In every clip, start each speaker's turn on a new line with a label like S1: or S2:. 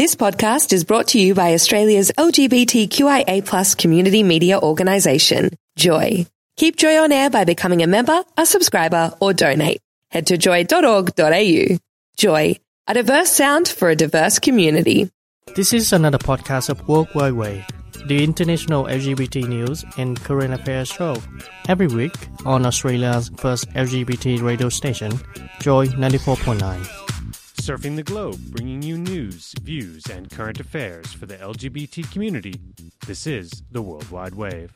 S1: This podcast is brought to you by Australia's LGBTQIA+ community media organisation, Joy. Keep Joy on air by becoming a member, a subscriber, or donate. Head to joy.org.au. Joy, a diverse sound for a diverse community.
S2: This is another podcast of World Wide Wave, the international LGBT news and current affairs show. Every week on Australia's first LGBT radio station, Joy 94.9.
S3: Surfing the globe, bringing you news, views, and current affairs for the LGBT community. This is the World Wide Wave.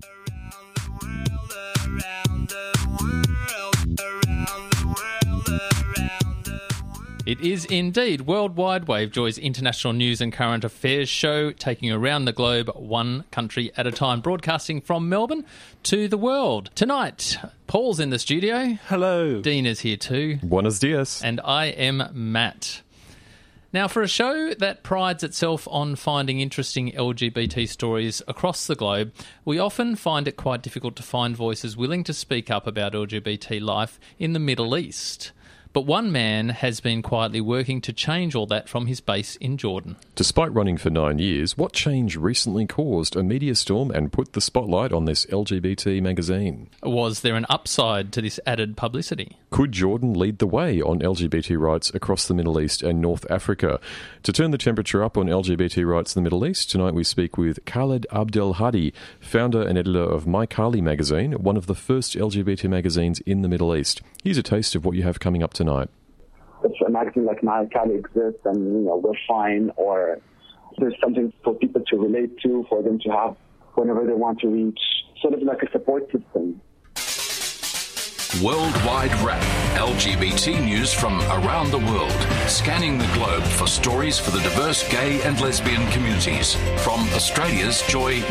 S4: It is indeed World Wide Wave, Joy's international news and current affairs show, taking around the globe one country at a time, broadcasting from Melbourne to the world. Tonight, Paul's in the studio.
S3: Hello.
S4: Dean is here too.
S5: Buenos dias.
S4: And I am Matt. Now, for a show that prides itself on finding interesting LGBT stories across the globe, we often find it quite difficult to find voices willing to speak up about LGBT life in the Middle East. But one man has been quietly working to change all that from his base in Jordan.
S5: Despite running for 9 years, what change recently caused a media storm and put the spotlight on this LGBT magazine?
S4: Was there an upside to this added publicity?
S5: Could Jordan lead the way on LGBT rights across the Middle East and North Africa? To turn the temperature up on LGBT rights in the Middle East, tonight we speak with Khaled Abdelhadi, founder and editor of My Kali magazine, one of the first LGBT magazines in the Middle East. Here's a taste of what you have coming up tonight.
S6: If a magazine like My Kali exists and we're fine, or there's something for people to relate to, for them to have whenever they want to reach, sort of like a support system.
S7: Worldwide Wrap, LGBT news from around the world, scanning the globe for stories for the diverse gay and lesbian communities. From Australia's Joy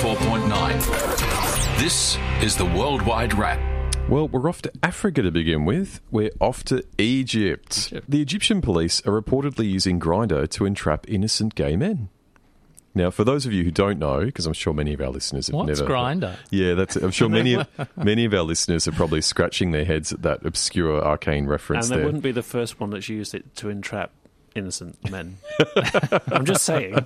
S7: 94.9. This is the Worldwide Wrap.
S5: Well, we're off to Africa to begin with. We're off to Egypt. The Egyptian police are reportedly using Grindr to entrap innocent gay men. Now, for those of you who don't know, because I'm sure many of our listeners have
S4: What's
S5: never...
S4: Grindr?
S5: Yeah, I'm sure many of our listeners are probably scratching their heads at that obscure, arcane reference
S3: And
S5: there.
S3: they wouldn't be the first one that's used it to entrap innocent men. I'm just saying.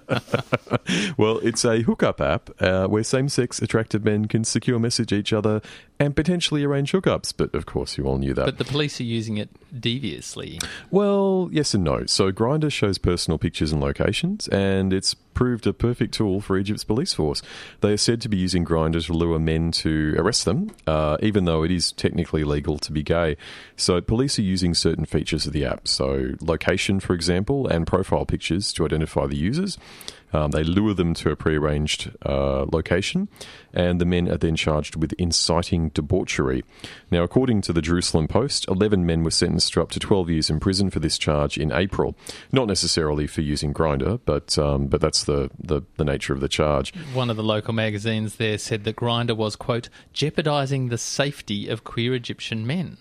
S5: Well, it's a hookup app where same-sex attracted men can secure message each other and potentially arrange hookups. But, of course, you all knew that.
S4: But the police are using it deviously.
S5: Well, yes and no. So Grindr shows personal pictures and locations, and it's proved a perfect tool for Egypt's police force. They are said to be using Grindr to lure men to arrest them, even though it is technically legal to be gay. So police are using certain features of the app. So location, for example, and profile pictures to identify the users. They lure them to a prearranged location, and the men are then charged with inciting debauchery. Now, according to the Jerusalem Post, 11 men were sentenced to up to 12 years in prison for this charge in April. Not necessarily for using Grindr, but that's the nature of the charge.
S4: One of the local magazines there said that Grindr was, quote, jeopardising the safety of queer Egyptian men.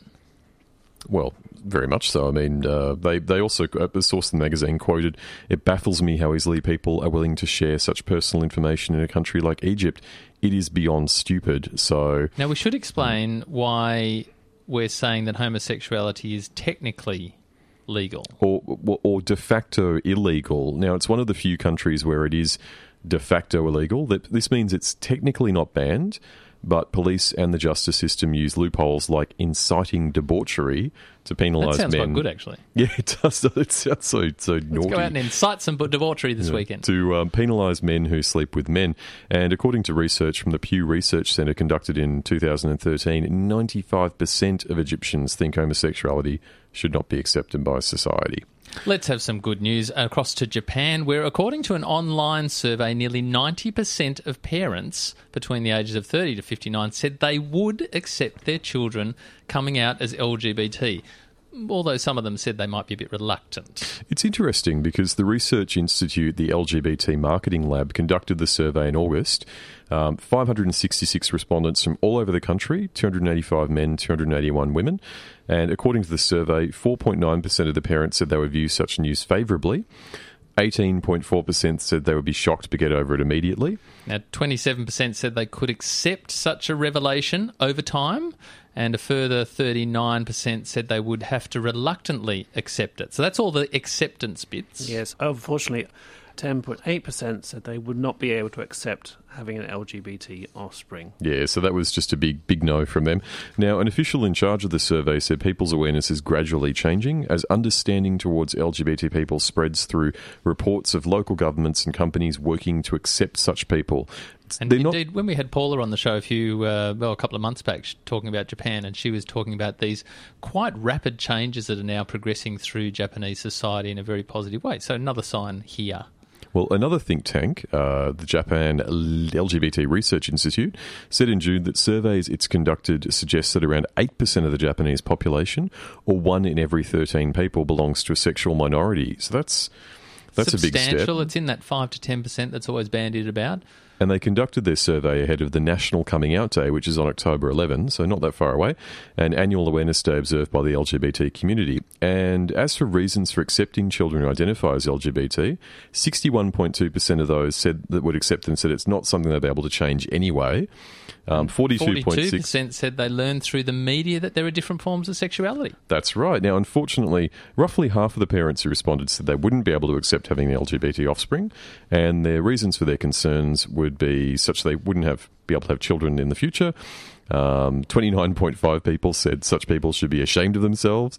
S5: Well, very much so. I mean, they also, the source of the magazine quoted, "It baffles me how easily people are willing to share such personal information in a country like Egypt. It is beyond stupid." So
S4: now we should explain why we're saying that homosexuality is technically legal.
S5: Or de facto illegal. Now, it's one of the few countries where it is de facto illegal. This means it's technically not banned, but police and the justice system use loopholes like inciting debauchery to penalise men.
S4: That sounds quite good, actually.
S5: Yeah, it does. It sounds so naughty.
S4: Let's go out and incite some debauchery this weekend.
S5: To penalise men who sleep with men. And according to research from the Pew Research Centre conducted in 2013, 95% of Egyptians think homosexuality should not be accepted by society.
S4: Let's have some good news across to Japan, where according to an online survey, nearly 90% of parents between the ages of 30 to 59 said they would accept their children coming out as LGBT, although some of them said they might be a bit reluctant.
S5: It's interesting because the research institute, the LGBT Marketing Lab, conducted the survey in August. 566 respondents from all over the country, 285 men, 281 women. And according to the survey, 4.9% of the parents said they would view such news favourably. 18.4% said they would be shocked but get over it immediately.
S4: Now, 27% said they could accept such a revelation over time, and a further 39% said they would have to reluctantly accept it. So that's all the acceptance bits.
S8: Yes, unfortunately, 10.8% said they would not be able to accept having an LGBT offspring.
S5: Yeah, so that was just a big no from them. Now, an official in charge of the survey said people's awareness is gradually changing as understanding towards LGBT people spreads through reports of local governments and companies working to accept such people.
S4: And indeed, when we had Paula on the show a couple of months back talking about Japan, and she was talking about these quite rapid changes that are now progressing through Japanese society in a very positive way. So another sign here.
S5: Well, another think tank, the Japan LGBT Research Institute, said in June that surveys it's conducted suggest that around 8% of the Japanese population, or 1 in every 13 people, belongs to a sexual minority. So that's a big step.
S4: Substantial. It's in that 5 to 10% that's always bandied about.
S5: And they conducted their survey ahead of the National Coming Out Day, which is on October 11, so not that far away, an annual awareness day observed by the LGBT community. And as for reasons for accepting children who identify as LGBT, 61.2% of those said that would accept them said it's not something they'd be able to change anyway.
S4: 42% said they learned through the media that there are different forms of sexuality.
S5: That's right. Now, unfortunately, roughly half of the parents who responded said they wouldn't be able to accept having an LGBT offspring, and their reasons for their concerns would be such they wouldn't be able to have children in the future. 29.5 people said such people should be ashamed of themselves.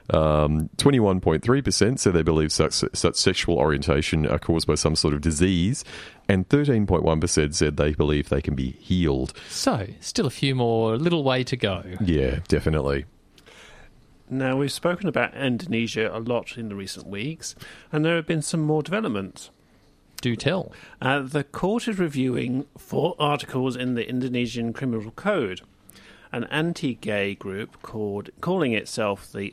S5: 21.3% said they believe such sexual orientation are caused by some sort of disease, and 13.1% said they believe they can be healed.
S4: So, still a little way to go.
S5: Yeah, definitely.
S8: Now, we've spoken about Indonesia a lot in the recent weeks, and there have been some more developments.
S4: Do tell.
S8: The court is reviewing 4 articles in the Indonesian Criminal Code. An anti-gay group calling itself the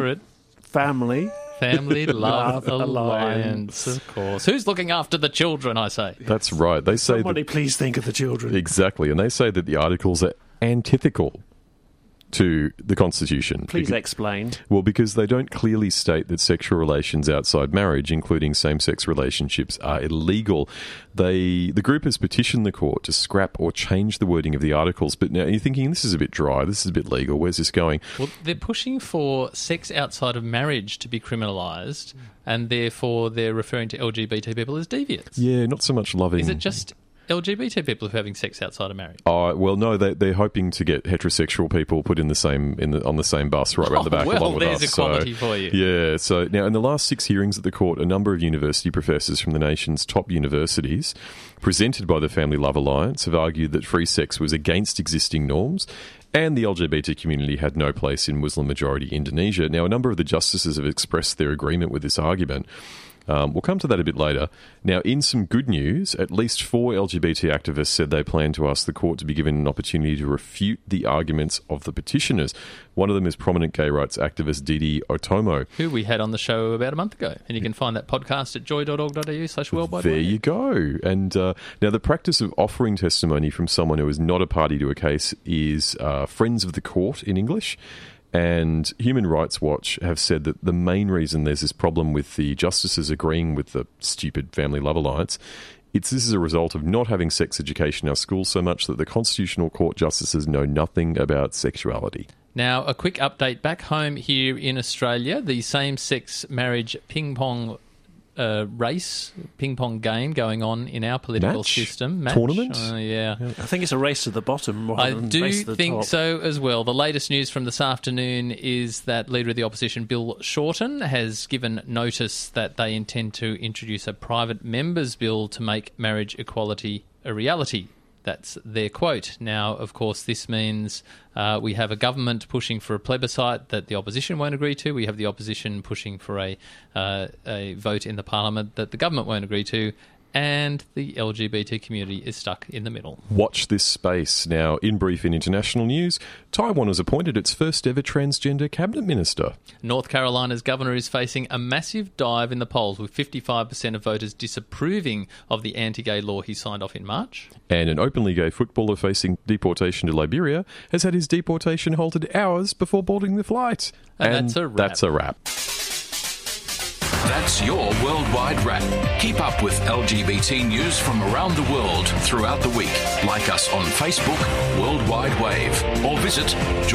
S8: Family
S4: Love Alliance, of course. Who's looking after the children, I say?
S5: That's right. They say
S8: Somebody please think of the children.
S5: Exactly. And they say that the articles are antithetical to the Constitution.
S8: Please explain.
S5: Well, because they don't clearly state that sexual relations outside marriage, including same-sex relationships, are illegal. The group has petitioned the court to scrap or change the wording of the articles, but now you're thinking, this is a bit dry, this is a bit legal, where's this going?
S4: Well, they're pushing for sex outside of marriage to be criminalised, and therefore they're referring to LGBT people as deviants.
S5: Yeah, not so much loving...
S4: Is it just LGBT people who are having sex outside of marriage?
S5: Well, no, they're hoping to get heterosexual people put on the same bus right around the back along with us.
S4: There's equality for you.
S5: Yeah, so now in the last 6 hearings at the court, a number of university professors from the nation's top universities, presented by the Family Love Alliance, have argued that free sex was against existing norms and the LGBT community had no place in Muslim-majority Indonesia. Now, a number of the justices have expressed their agreement with this argument. We'll come to that a bit later. Now, in some good news, at least 4 LGBT activists said they plan to ask the court to be given an opportunity to refute the arguments of the petitioners. One of them is prominent gay rights activist Didi Otomo,
S4: who we had on the show about a month ago. And you can find that podcast at joy.org.au/worldwide.
S5: There you go. And now the practice of offering testimony from someone who is not a party to a case is friends of the court in English. And Human Rights Watch have said that the main reason there's this problem with the justices agreeing with the stupid Family Love Alliance, this is a result of not having sex education in our schools so much that the Constitutional Court justices know nothing about sexuality.
S4: Now, a quick update back home here in Australia. The same-sex marriage ping-pong ping-pong game going on in our political system.
S5: Tournament?
S4: Yeah.
S8: I think it's a race to the bottom rather than
S4: I
S8: race to
S4: do
S8: the
S4: think
S8: top.
S4: so as well. The latest news from this afternoon is that Leader of the Opposition, Bill Shorten, has given notice that they intend to introduce a private members' bill to make marriage equality a reality. That's their quote. Now, of course, this means we have a government pushing for a plebiscite that the opposition won't agree to. We have the opposition pushing for a vote in the parliament that the government won't agree to. And the LGBT community is stuck in the middle.
S5: Watch this space. Now, in brief in international news, Taiwan has appointed its first ever transgender cabinet minister.
S4: North Carolina's governor is facing a massive dive in the polls, with 55% of voters disapproving of the anti-gay law he signed off in March.
S5: And an openly gay footballer facing deportation to Liberia has had his deportation halted hours before boarding the flight.
S4: And that's a wrap.
S5: That's a wrap.
S7: That's your Worldwide Wrap. Keep up with LGBT news from around the world throughout the week. Like us on Facebook, Worldwide Wave, or visit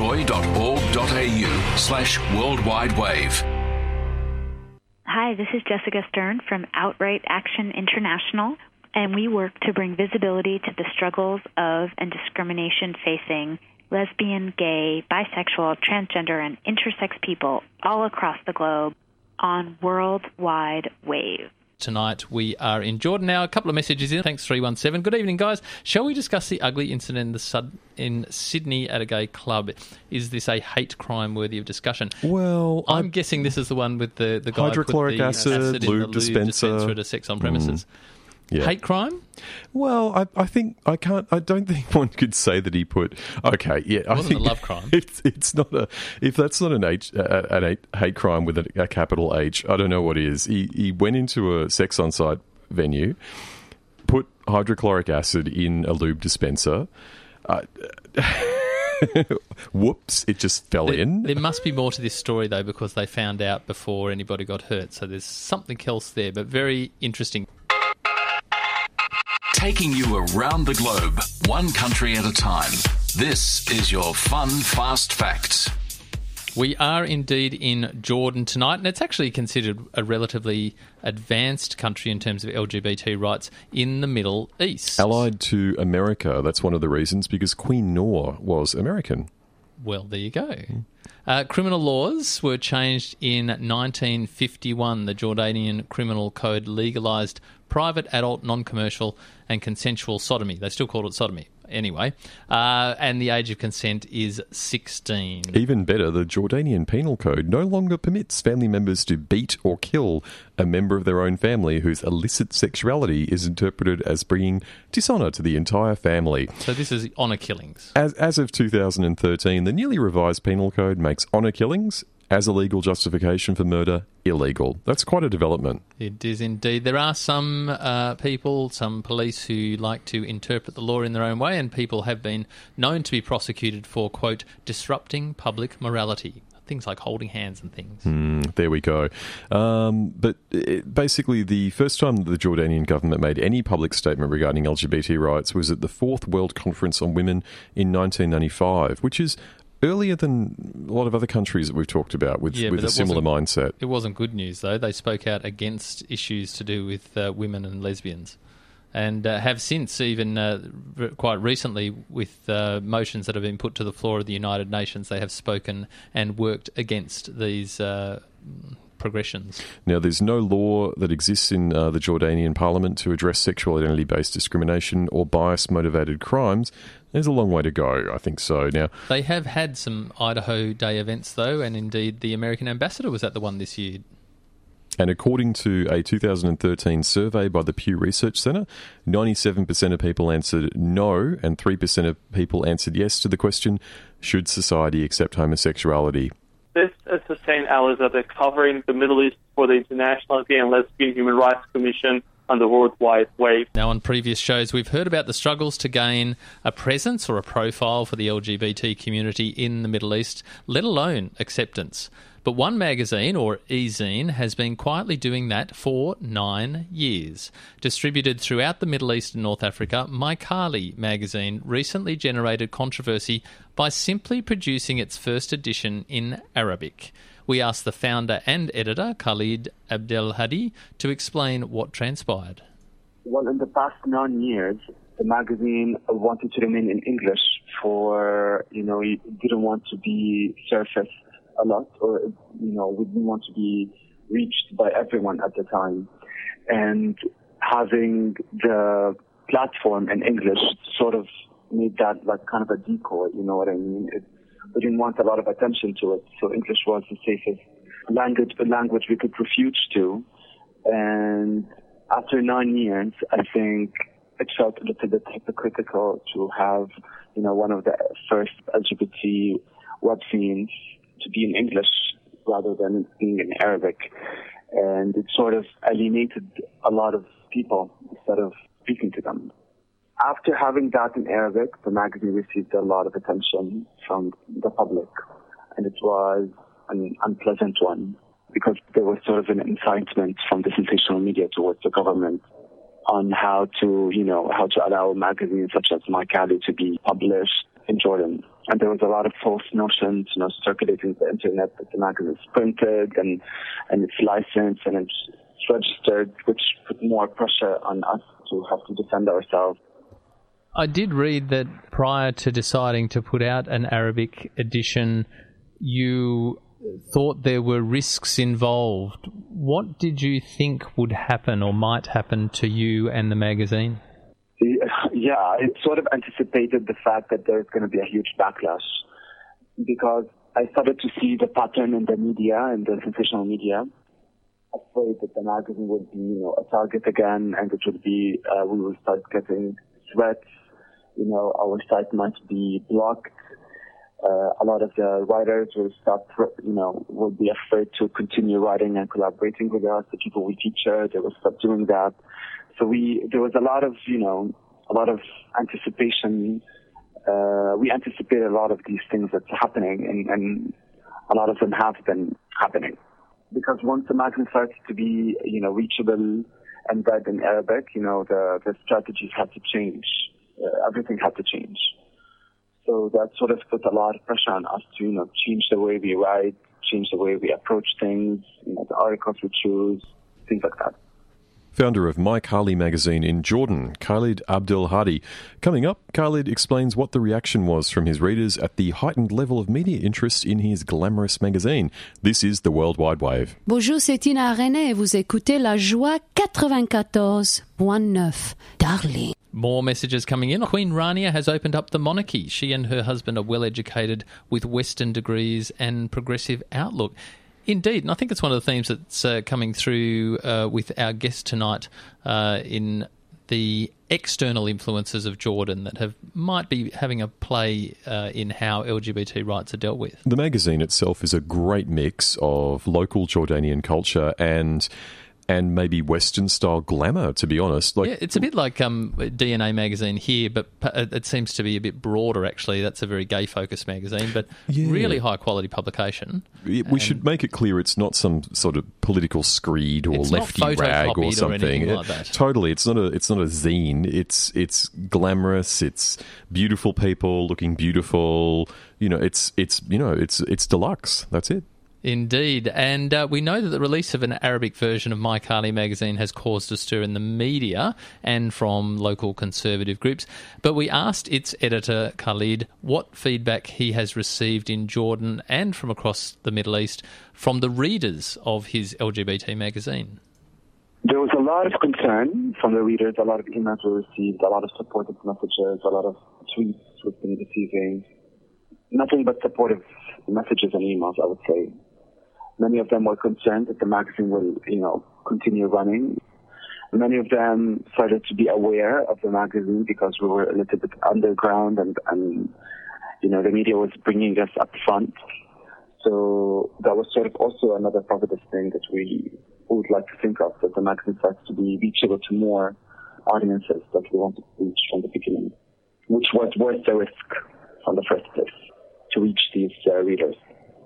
S7: joy.org.au/worldwidewave.
S9: Hi, this is Jessica Stern from Outright Action International, and we work to bring visibility to the struggles of and discrimination facing lesbian, gay, bisexual, transgender, and intersex people all across the globe on Worldwide Wave.
S4: Tonight we are in Jordan now. A couple of messages in. Thanks, 317. Good evening, guys. Shall we discuss the ugly incident in Sydney at a gay club? Is this a hate crime worthy of discussion?
S5: Well,
S4: I'm guessing this is the one with the guy
S5: hydrochloric
S4: put the
S5: acid, lube dispenser
S4: at a sex on premises.
S5: Yeah.
S4: Hate crime?
S5: Well, I don't think one could say that he put. Okay, yeah,
S4: it wasn't a love crime.
S5: It's not a. If that's not an hate crime with a capital H, I don't know what is. He went into a sex on site venue, put hydrochloric acid in a lube dispenser. Whoops, it just fell in.
S4: There must be more to this story, though, because they found out before anybody got hurt. So there's something else there, but very interesting.
S7: Taking you around the globe, one country at a time. This is your fun, fast facts.
S4: We are indeed in Jordan tonight, and it's actually considered a relatively advanced country in terms of LGBT rights in the Middle East.
S5: Allied to America, that's one of the reasons, because Queen Noor was American.
S4: Well, there you go. Criminal laws were changed in 1951. The Jordanian Criminal Code legalised private, adult, non-commercial and consensual sodomy. They still call it sodomy anyway. And the age of consent is 16.
S5: Even better, the Jordanian Penal Code no longer permits family members to beat or kill a member of their own family whose illicit sexuality is interpreted as bringing dishonour to the entire family.
S4: So this is honour killings.
S5: As of 2013, the newly revised Penal Code makes honour killings as a legal justification for murder illegal. That's quite a development.
S4: It is indeed. There are some people, some police who like to interpret the law in their own way, and people have been known to be prosecuted for, quote, disrupting public morality. Things like holding hands and things.
S5: There we go. But basically, the first time the Jordanian government made any public statement regarding LGBT rights was at the 4th World Conference on Women in 1995, which is earlier than a lot of other countries that we've talked about with a similar mindset.
S4: It wasn't good news, though. They spoke out against issues to do with women and lesbians, and have since, even quite recently, with motions that have been put to the floor of the United Nations, they have spoken and worked against these progressions.
S5: Now, there's no law that exists in the Jordanian parliament to address sexual identity-based discrimination or bias-motivated crimes. There's a long way to go, I think so. Now,
S4: they have had some Idaho Day events, though, and indeed the American ambassador was at the one this year.
S5: And according to a 2013 survey by the Pew Research Centre, 97% of people answered no and 3% of people answered yes to the question, should society accept homosexuality?
S10: This is Hussein Alizadeh covering the Middle East for the International Gay and Lesbian Human Rights Commission on the Worldwide Wave.
S4: Now, on previous shows, we've heard about the struggles to gain a presence or a profile for the LGBT community in the Middle East, let alone acceptance. But one magazine, or e-zine, has been quietly doing that for 9 years. Distributed throughout the Middle East and North Africa, Maikali magazine recently generated controversy by simply producing its first edition in Arabic. We asked the founder and editor, Khalid Abdelhadi, to explain what transpired.
S6: Well, in the past 9 years, the magazine wanted to remain in English for, it didn't want to be surfaced a lot, or, we didn't want to be reached by everyone at the time. And having the platform in English sort of made that like kind of a decoy, you know what I mean? We didn't want a lot of attention to it, so English was the safest language we could refuge to. And after 9 years, I think it felt a little bit hypocritical to have, one of the first LGBT webzines to be in English rather than being in Arabic. And it sort of alienated a lot of people instead of speaking to them. After having that in Arabic, the magazine received a lot of attention from the public, and it was an unpleasant one. because there was sort of an incitement from the sensational media towards the government on how to allow magazines such as My Kali to be published in Jordan. And there was a lot of false notions, circulating the internet that the magazine is printed and it's licensed and it's registered, which put more pressure on us to have to defend ourselves.
S4: I did read that prior to deciding to put out an Arabic edition, you thought there were risks involved. What did you think would happen or might happen to you and the magazine?
S6: Yeah, I sort of anticipated the fact that there's going to be a huge backlash, because I started to see the pattern in the media and the sensational media, afraid that the magazine would be, a target again, and it would be, we will start getting threats, our site might be blocked. A lot of the writers will stop, will be afraid to continue writing and collaborating with us. The people we feature, they will stop doing that. So there was a lot of anticipation. We anticipated a lot of these things that's happening, and a lot of them have been happening. Because once the magazine starts to be, reachable and read in Arabic, the strategies had to change. Everything had to change. So that sort of put a lot of pressure on us to, change the way we write, change the way we approach things, the articles we choose, things like that.
S5: Founder of My Kali magazine in Jordan, Khalid Abdel Hadi. Coming up, Khalid explains what the reaction was from his readers at the heightened level of media interest in his glamorous magazine. This is The World Wide Wave.
S11: Bonjour, c'est Tina René et vous écoutez La Joie 94.9. Darling.
S4: More messages coming in. Queen Rania has opened up the monarchy. She and her husband are well educated with Western degrees and progressive outlook. Indeed, and I think it's one of the themes that's coming through with our guest tonight in the external influences of Jordan that might be having a play in how LGBT rights are dealt with.
S5: The magazine itself is a great mix of local Jordanian culture and maybe Western-style glamour, to be honest.
S4: Yeah, it's a bit like DNA magazine here, but it seems to be a bit broader, actually. That's a very gay-focused magazine, but really high-quality publication.
S5: We should make it clear it's not some sort of political screed or lefty rag or something.
S4: Like that.
S5: Totally, it's not a zine. It's glamorous. It's beautiful people looking beautiful. It's deluxe. That's it.
S4: Indeed, and we know that the release of an Arabic version of My Kali magazine has caused a stir in the media and from local conservative groups, but we asked its editor, Khalid, what feedback he has received in Jordan and from across the Middle East from the readers of his LGBT magazine.
S6: There was a lot of concern from the readers, a lot of emails were received, a lot of supportive messages, a lot of tweets we've been receiving. Nothing but supportive messages and emails, I would say. Many of them were concerned that the magazine will, continue running. Many of them started to be aware of the magazine because we were a little bit underground and the media was bringing us up front. So that was sort of also another positive thing that we would like to think of, that the magazine starts to be reachable to more audiences that we wanted to reach from the beginning, which was worth the risk from the first place to reach these readers.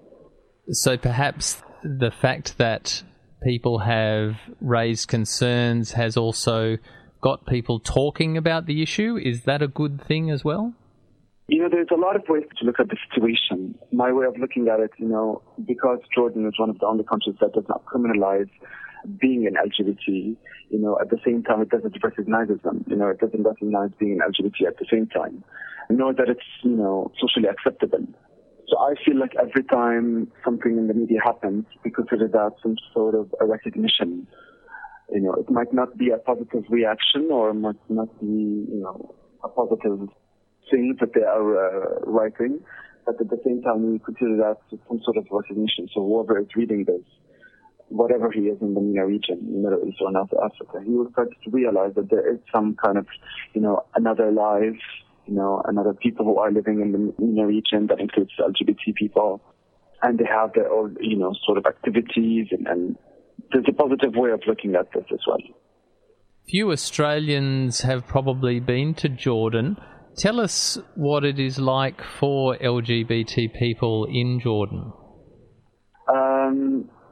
S4: So perhaps the fact that people have raised concerns has also got people talking about the issue. Is that a good thing as well?
S6: There's a lot of ways to look at the situation. My way of looking at it, because Jordan is one of the only countries that does not criminalize being an LGBT, at the same time it doesn't recognize them. It doesn't recognize being an LGBT at the same time. Nor that it's, socially acceptable. So I feel like every time something in the media happens, we consider that some sort of a recognition. It might not be a positive reaction or might not be, a positive thing that they are writing, but at the same time we consider that some sort of recognition. So whoever is reading this, whatever he is in the MENA region, Middle East or North Africa, he will start to realize that there is some kind of, another life, another people who are living in the MENA region that includes LGBT people, and they have their own, sort of activities, and there's a positive way of looking at this as well.
S4: Few Australians have probably been to Jordan. Tell us what it is like for LGBT people in Jordan.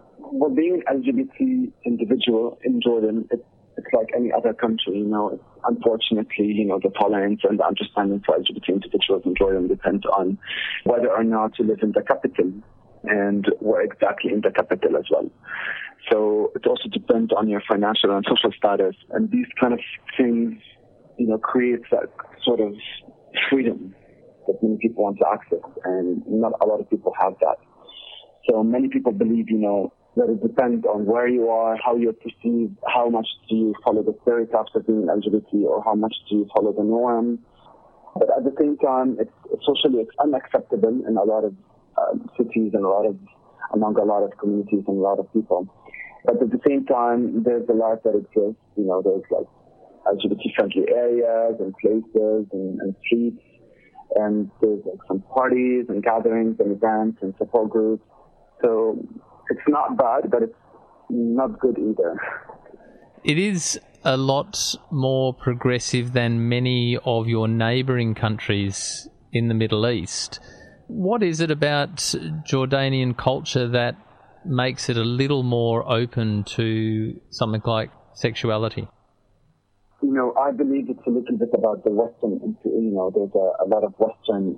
S6: well, being an LGBT individual in Jordan, it's like any other country, Unfortunately, the tolerance and the understanding for LGBT individuals in Jordan depends on whether or not you live in the capital and where exactly in the capital as well. So it also depends on your financial and social status. And these kind of things, create that sort of freedom that many people want to access. And not a lot of people have that. So many people believe, that it depends on where you are, how you're perceived, how much do you follow the stereotypes of being LGBT, or how much do you follow the norm. But at the same time, it's socially unacceptable in a lot of cities and among a lot of communities and a lot of people. But at the same time, there's a life that exists. There's like LGBT-friendly areas and places and streets, and there's like some parties and gatherings and events and support groups. So it's not bad, but it's not good either.
S4: It is a lot more progressive than many of your neighbouring countries in the Middle East. What is it about Jordanian culture that makes it a little more open to something like sexuality?
S6: I believe it's a little bit about the Western, there's a lot of Western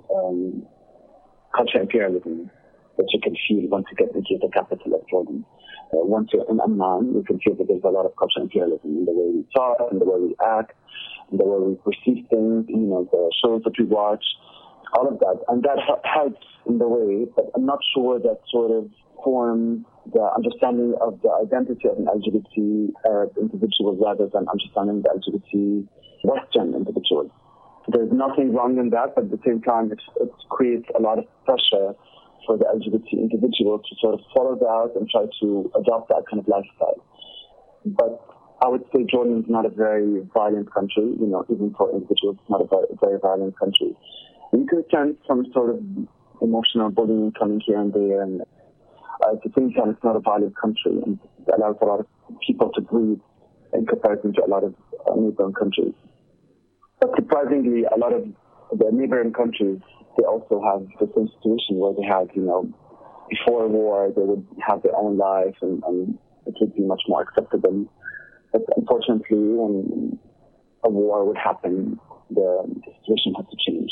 S6: culture imperialism that you can feel once you get into the capital of Jordan. Once you're in Amman, you can feel that there's a lot of culture imperialism in the way we talk, in the way we act, in the way we perceive things, the shows that we watch, all of that. And that helps in the way, but I'm not sure that sort of forms the understanding of the identity of an LGBT Arab individual rather than understanding the LGBT Western individual. There's nothing wrong in that, but at the same time, it creates a lot of pressure for the LGBT individual to sort of follow that and try to adopt that kind of lifestyle. But I would say Jordan is not a very violent country, even for individuals, it's not a very violent country. You can sense some sort of emotional bullying coming here and there, and at the same time, it's not a violent country, and it allows a lot of people to breathe in comparison to a lot of neighboring countries. But surprisingly, a lot of the neighboring countries, they also have the same situation where they had, before war, they would have their own life and it would be much more acceptable. But unfortunately, when a war would happen, the situation had to change.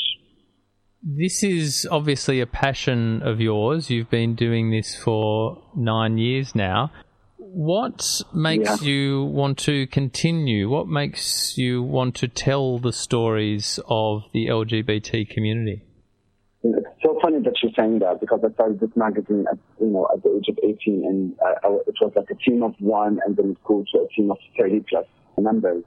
S4: This is obviously a passion of yours. You've been doing this for 9 years now. What makes you want to continue? What makes you want to tell the stories of the LGBT community?
S6: It's so funny that you're saying that, because I started this magazine at the age of 18, and it was like a team of one, and then it grew to a team of 30 plus members.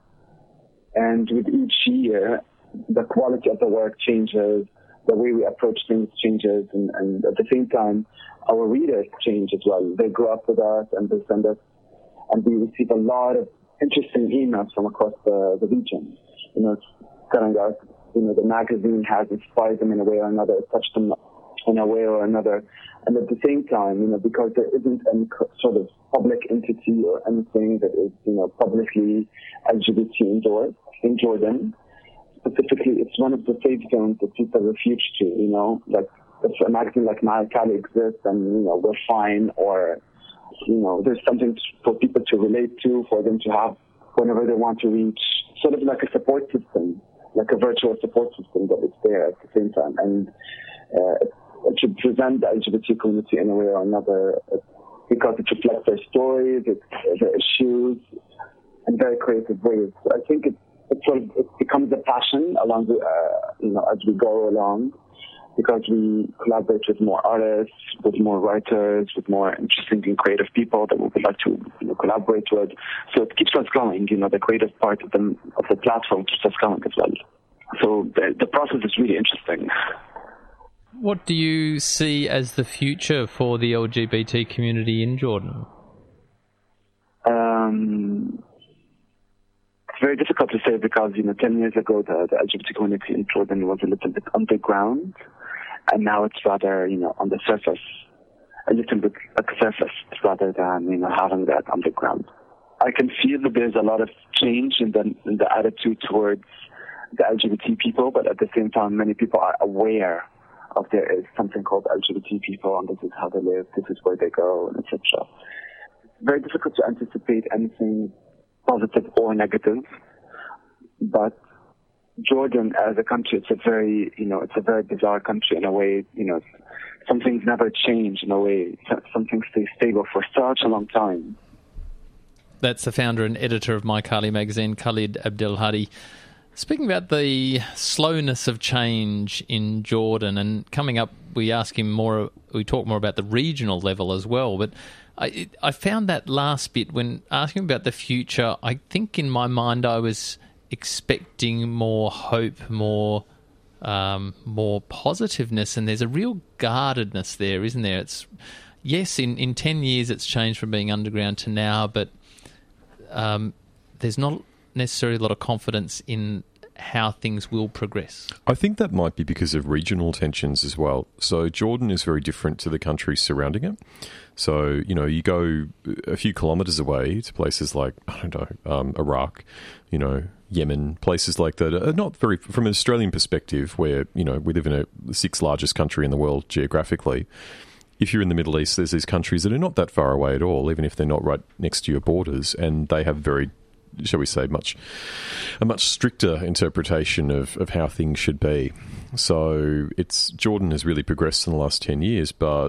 S6: And with each year, the quality of the work changes, the way we approach things changes, and at the same time, our readers change as well. They grow up with us and they send us, and we receive a lot of interesting emails from across the region. Telling us, the magazine has inspired them in a way or another, it touched them in a way or another. And at the same time, because there isn't any sort of public entity or anything that is, publicly LGBT endorsed in Jordan, specifically, it's one of the safe zones that people refuge to, like if a magazine like Kali exists, and, we're fine, or, there's something for people to relate to, for them to have whenever they want to reach, sort of like a support system, like a virtual support system that is there at the same time. And it should present the LGBT community in a way or another, because it reflects their stories, their issues, in very creative ways. So I think it becomes a passion along the, as we go along, because we collaborate with more artists, with more writers, with more interesting and creative people that we would like to collaborate with. So it keeps us going. The creative part of the platform keeps us going as well. So the process is really interesting.
S4: What do you see as the future for the LGBT community in Jordan?
S6: It's very difficult to say, because 10 years ago the LGBT community in Jordan was a little bit underground, and now it's rather on the surface, a little bit surfaced rather than having that underground. I can feel that there's a lot of change in the attitude towards the LGBT people, but at the same time, many people are aware of there is something called LGBT people, and this is how they live, this is where they go, and etc. very difficult to anticipate anything positive or negative. But Jordan as a country, it's a very bizarre country in a way. Some things never change in a way. Some things stay stable for such a long time.
S4: That's the founder and editor of My Kali magazine, Khalid Abdelhadi. Speaking about the slowness of change in Jordan, and coming up, we talk more about the regional level as well. But I found that last bit when asking about the future, I think in my mind I was expecting more hope, more positiveness, and there's a real guardedness there, isn't there? It's yes, in 10 years it's changed from being underground to now, but there's not necessarily a lot of confidence in how things will progress.
S5: I think that might be because of regional tensions as well. So Jordan is very different to the countries surrounding it. So, you go a few kilometres away to places like, Iraq, Yemen, places like that are not very, from an Australian perspective, where, we live in the sixth largest country in the world geographically. If you're in the Middle East, there's these countries that are not that far away at all, even if they're not right next to your borders, and they have very, shall we say, a much stricter interpretation of how things should be. So Jordan has really progressed in the last 10 years, but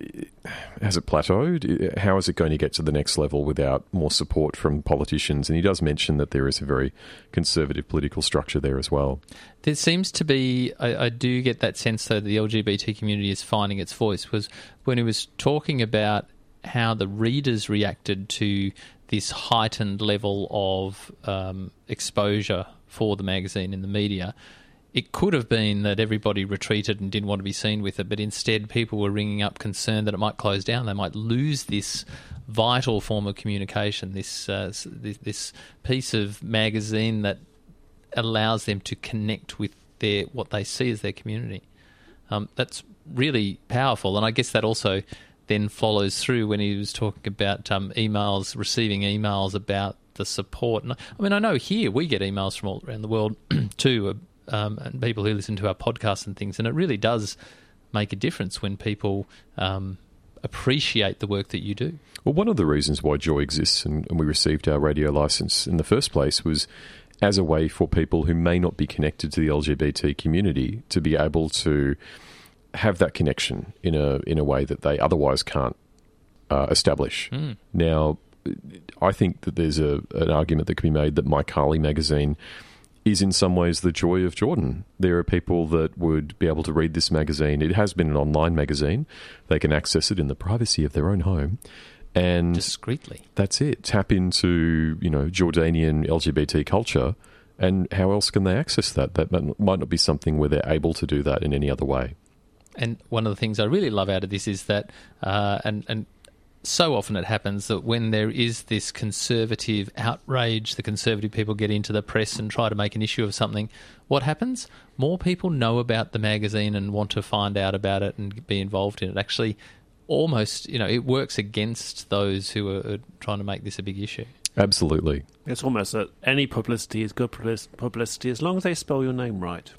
S5: has it plateaued? How is it going to get to the next level without more support from politicians? And he does mention that there is a very conservative political structure there as well.
S4: There seems to be, I do get that sense, though, that the LGBT community is finding its voice, was when he was talking about how the readers reacted to this heightened level of exposure for the magazine in the media. It could have been that everybody retreated and didn't want to be seen with it, but instead people were ringing up concerned that it might close down. They might lose this vital form of communication, this piece of magazine that allows them to connect with what they see as their community. That's really powerful, and I guess that also then follows through when he was talking about receiving emails about the support. And I know here we get emails from all around the world too, and people who listen to our podcasts and things, and it really does make a difference when people appreciate the work that you do.
S5: Well, one of the reasons why Joy exists and we received our radio license in the first place was as a way for people who may not be connected to the LGBT community to be able to have that connection in a way that they otherwise can't establish. Now, I think that there's an argument that can be made that My Kali magazine is in some ways the joy of Jordan. There are people that would be able to read this magazine. It has been an online magazine. They can access it in the privacy of their own home. And
S4: discreetly.
S5: That's it. Tap into, Jordanian LGBT culture. And how else can they access that? That might not be something where they're able to do that in any other way.
S4: And one of the things I really love out of this is that, and so often it happens that when there is this conservative outrage, the conservative people get into the press and try to make an issue of something, what happens? More people know about the magazine and want to find out about it and be involved in it. Actually, almost, it works against those who are trying to make this a big issue.
S5: Absolutely.
S8: It's almost that any publicity is good publicity as long as they spell your name right.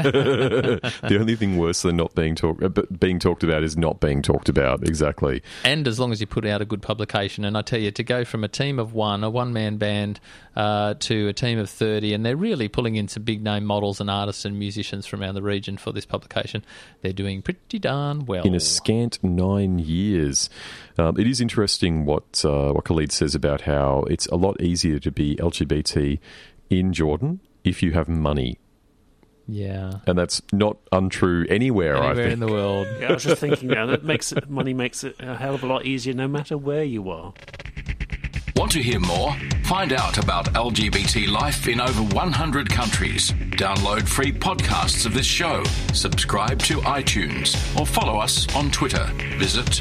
S5: The only thing worse than not being talked about is not being talked about. Exactly.
S4: And as long as you put out a good publication. And I tell you, to go from a team of a one-man band, to a team of 30, and they're really pulling in some big-name models and artists and musicians from around the region for this publication, they're doing pretty darn well.
S5: In a scant 9 years. It is interesting what Khalid says about how it's a lot easier to be LGBT in Jordan if you have money.
S4: Yeah.
S5: And that's not untrue anywhere I think.
S4: In the world.
S8: Yeah, I was just thinking that money makes it a hell of a lot easier no matter where you are.
S7: Want to hear more? Find out about LGBT life in over 100 countries. Download free podcasts of this show. Subscribe to iTunes or follow us on Twitter. Visit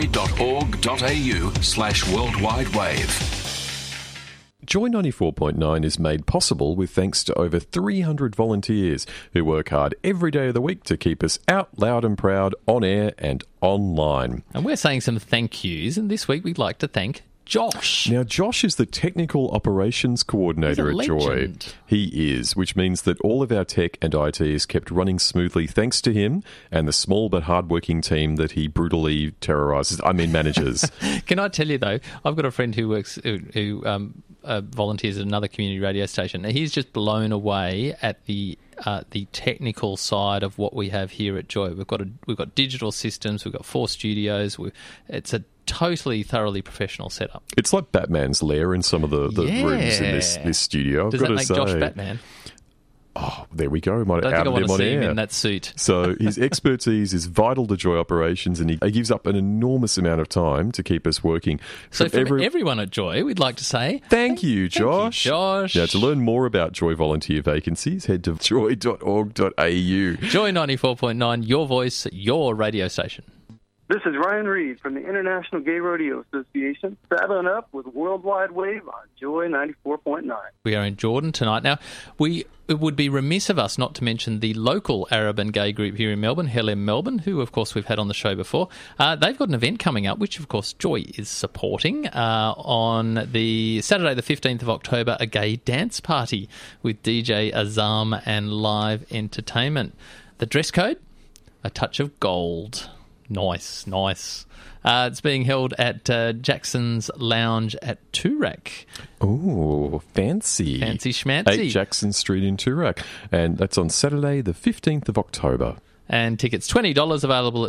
S7: joy.org.au/worldwidewave.
S5: Joy 94.9 is made possible with thanks to over 300 volunteers who work hard every day of the week to keep us out loud and proud on air and online.
S4: And we're saying some thank yous, and this week we'd like to thank Josh.
S5: Now, Josh is the Technical Operations Coordinator at Joy. He is, which means that all of our tech and IT is kept running smoothly thanks to him and the small but hardworking team that he brutally manages.
S4: Can I tell you, though, I've got a friend who works, who volunteers at another community radio station. He's just blown away at the technical side of what we have here at Joy. We've got digital systems. We've got 4 studios. It's a totally thoroughly professional setup. It's
S5: like Batman's lair in some of the rooms in this studio.
S4: Does that make Josh Batman?
S5: Oh, there we go. Might
S4: I don't think I want to see
S5: air.
S4: him in that suit.
S5: So his expertise is vital to Joy operations, and he gives up an enormous amount of time to keep us working.
S4: So from everyone at Joy, we'd like to say
S5: thank you, Josh.
S4: Thank you, Josh.
S5: Now, to learn more about Joy volunteer vacancies, head to joy.org.au.
S4: Joy 94.9, your voice, your radio station.
S12: This is Ryan Reed from the International Gay Rodeo Association, saddling up with Worldwide Wave on Joy 94.9.
S4: We are in Jordan tonight. Now, it would be remiss of us not to mention the local Arab and gay group here in Melbourne, Helem Melbourne, who, of course, we've had on the show before. They've got an event coming up, which, of course, Joy is supporting, on the Saturday the 15th of October, a gay dance party with DJ Azam and live entertainment. The dress code? A touch of gold. Nice. It's being held at Jackson's Lounge at Toorak.
S5: Oh, fancy.
S4: Fancy schmancy.
S5: 8 Jackson Street in Toorak. And that's on Saturday, the 15th of October.
S4: And tickets $20 available at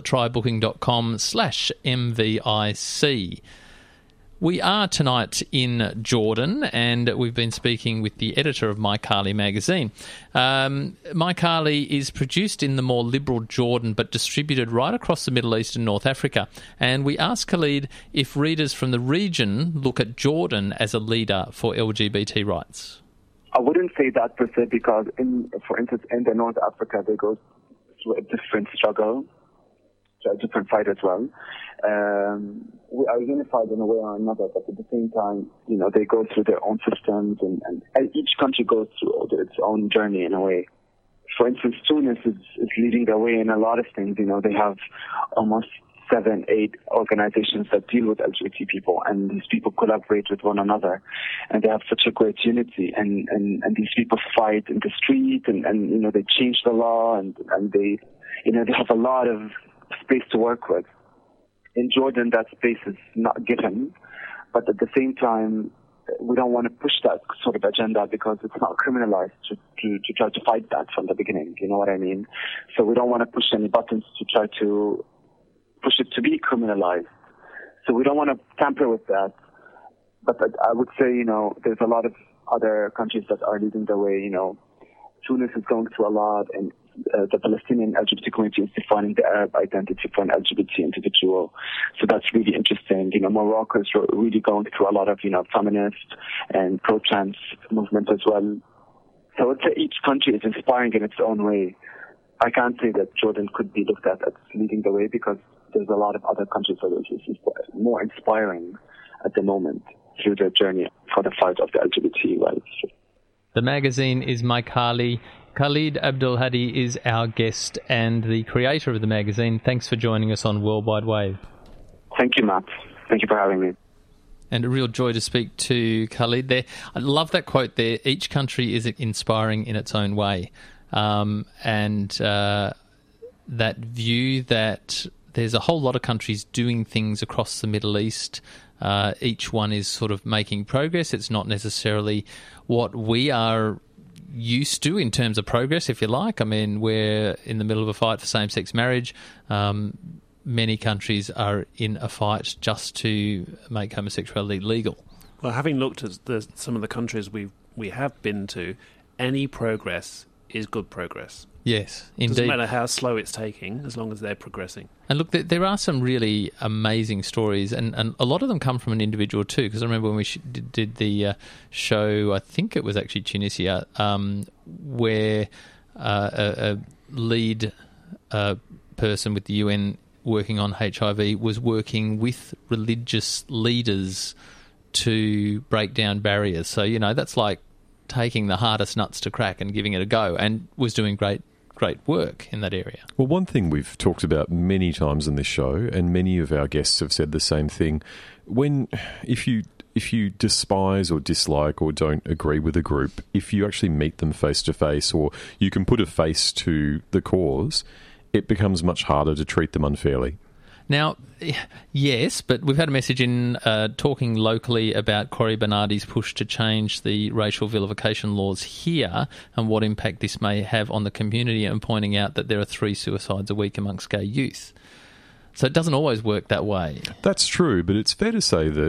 S4: trybooking.com/MVIC. We are tonight in Jordan, and we've been speaking with the editor of My Khali magazine. My Khali is produced in the more liberal Jordan, but distributed right across the Middle East and North Africa. And we asked Khalid if readers from the region look at Jordan as a leader for LGBT rights.
S6: I wouldn't say that per se, because, for instance, in the North Africa, they go through a different struggle, a different fight as well. We are unified in a way or another, but at the same time, they go through their own systems, and each country goes through its own journey in a way. For instance, Tunis is leading the way in a lot of things. They have almost 7-8 organizations that deal with LGBT people, and these people collaborate with one another, and they have such a great unity, and these people fight in the street, and they change the law, and they have a lot of space to work with. In Jordan, that space is not given, but at the same time, we don't want to push that sort of agenda because it's not criminalized to try to fight that from the beginning. You know what I mean? So we don't want to push any buttons to try to push it to be criminalized. So we don't want to tamper with that. But I would say, there's a lot of other countries that are leading the way. Tunis is going through a lot, and the Palestinian LGBT community is defining the Arab identity for an LGBT individual. So that's really interesting. Morocco is really going through a lot of, feminist and pro-trans movement as well. So I'd say each country is inspiring in its own way. I can't say that Jordan could be looked at as leading the way, because there's a lot of other countries that are more inspiring at the moment through their journey for the fight of the LGBT rights.
S4: The magazine is My Khali. Khalid Abdul Hadi is our guest and the creator of the magazine. Thanks for joining us on Worldwide Wave.
S6: Thank you, Matt. Thank you for having me.
S4: And a real joy to speak to Khalid there. I love that quote there. Each country is inspiring in its own way. That view that there's a whole lot of countries doing things across the Middle East. Each one is sort of making progress. It's not necessarily what we are used to in terms of progress, if you like. I mean, we're in the middle of a fight for same-sex marriage. Many countries are in a fight just to make homosexuality legal.
S8: Well, having looked at some of the countries we have been to, any progress is good progress.
S4: Yes, indeed.
S8: Doesn't matter how slow it's taking, as long as they're progressing.
S4: And look, there are some really amazing stories, and a lot of them come from an individual too, because I remember when we did the show, I think it was actually Tunisia, where a lead person with the UN working on HIV was working with religious leaders to break down barriers. So, that's like taking the hardest nuts to crack and giving it a go, and was doing great great work in that area.
S5: Well, one thing we've talked about many times in this show, and many of our guests have said the same thing, if you despise or dislike or don't agree with a group, if you actually meet them face to face, or you can put a face to the cause, it becomes much harder to treat them unfairly.
S4: Now, yes, but we've had a message in talking locally about Cory Bernardi's push to change the racial vilification laws here and what impact this may have on the community, and pointing out that there are 3 suicides a week amongst gay youth. So it doesn't always work that way. That's
S5: true, but it's fair to say that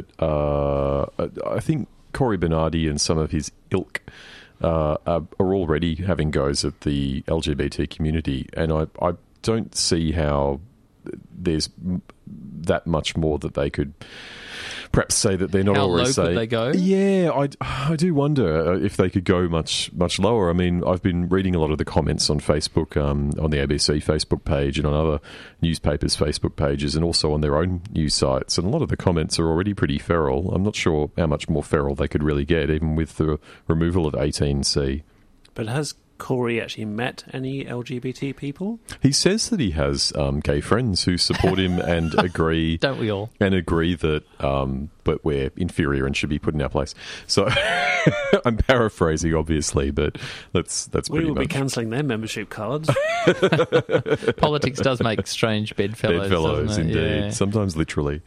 S5: I think Cory Bernardi and some of his ilk are already having goes at the LGBT community, and I don't see how there's that much more that they could perhaps say that they're not already saying. How low could they go? Yeah, I do wonder if they could go much lower. I mean, I've been reading a lot of the comments on Facebook, on the ABC Facebook page and on other newspapers' Facebook pages, and also on their own news sites, and a lot of the comments are already pretty feral. I'm not sure how much more feral they could really get, even with the removal of 18C.
S8: But has Cory actually met any LGBT people?
S5: He says that he has gay friends who support him and agree.
S4: Don't we all?
S5: And agree that but we're inferior and should be put in our place. So I'm paraphrasing, obviously, but that's pretty much.
S8: We will be cancelling their membership cards.
S4: Politics does make strange bedfellows.
S5: Bedfellows, indeed. Yeah. Sometimes literally.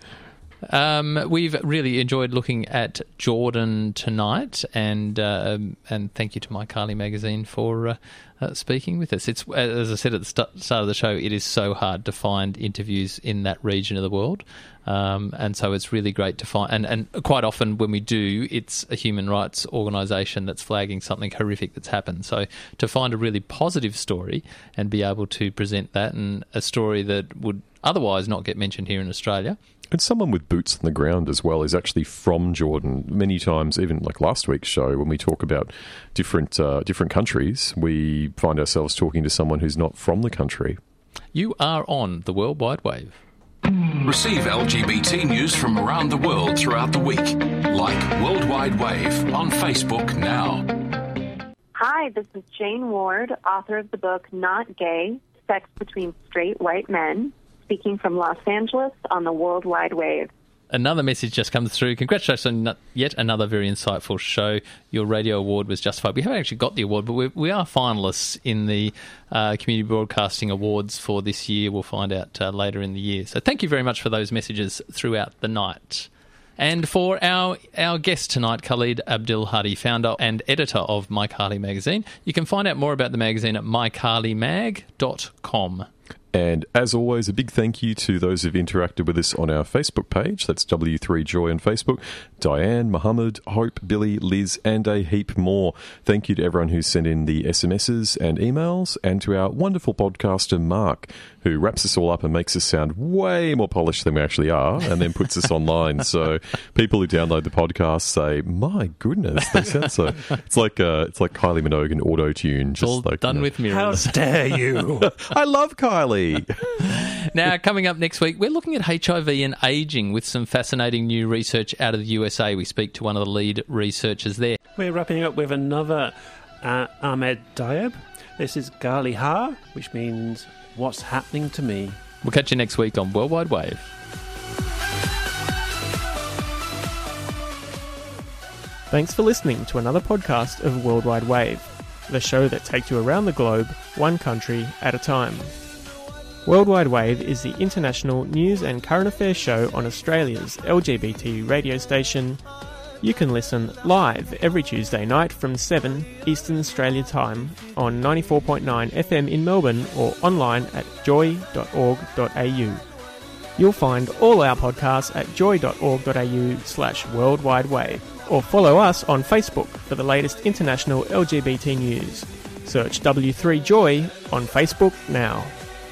S4: We've really enjoyed looking at Jordan tonight, and thank you to My Carly magazine for speaking with us. It's, as I said at the start of the show, it is so hard to find interviews in that region of the world, and so it's really great to find. And quite often when we do, it's a human rights organisation that's flagging something horrific that's happened. So to find a really positive story and be able to present that, and a story that would otherwise not get mentioned here in Australia.
S5: And someone with boots on the ground as well is actually from Jordan. Many times, even like last week's show, when we talk about different countries, we find ourselves talking to someone who's not from the country.
S4: You are on the World Wide Wave.
S7: Receive LGBT news from around the world throughout the week. Like World Wide Wave on Facebook now.
S13: Hi, this is Jane Ward, author of the book Not Gay, Sex Between Straight White Men, speaking from Los Angeles on the World Wide Wave.
S4: Another message just comes through. Congratulations on yet another very insightful show. Your radio award was justified. We haven't actually got the award, but we are finalists in the Community Broadcasting Awards for this year. We'll find out later in the year. So thank you very much for those messages throughout the night. And for our guest tonight, Khalid Abdul Hadi, founder and editor of My Carly magazine. You can find out more about the magazine at mycarlymag.com.
S5: And as always, a big thank you to those who've interacted with us on our Facebook page. That's W3Joy on Facebook. Diane, Mohammed, Hope, Billy, Liz, and a heap more. Thank you to everyone who sent in the SMSs and emails, and to our wonderful podcaster, Mark, who wraps us all up and makes us sound way more polished than we actually are, and then puts us online. So people who download the podcast say, "My goodness, they sound so." It's like Kylie Minogue and auto-tune.
S4: Just all like, done with mirrors.
S8: How dare you?
S5: I love Kylie.
S4: Now, coming up next week, we're looking at HIV and ageing with some fascinating new research out of the USA. We speak to one of the lead researchers there.
S8: We're wrapping up with another Ahmed Diab. This is Gali Ha, which means what's happening to me.
S4: We'll catch you next week on World Wide Wave.
S2: Thanks for listening to another podcast of World Wide Wave, the show that takes you around the globe, one country at a time. World Wide Wave is the international news and current affairs show on Australia's LGBT radio station. You can listen live every Tuesday night from 7 Eastern Australia Time on 94.9 FM in Melbourne, or online at joy.org.au. You'll find all our podcasts at joy.org.au/World Wide Wave, or follow us on Facebook for the latest international LGBT news. Search W3Joy on Facebook now.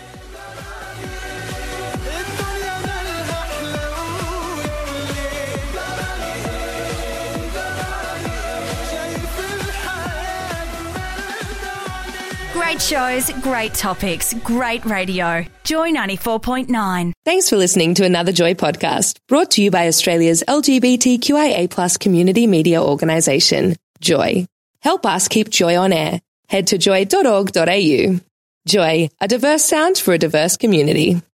S14: Great shows, great topics, great radio. Joy 94.9.
S1: Thanks for listening to another Joy podcast, brought to you by Australia's LGBTQIA+ community media organisation, Joy. Help us keep Joy on air. Head to joy.org.au. Joy, a diverse sound for a diverse community.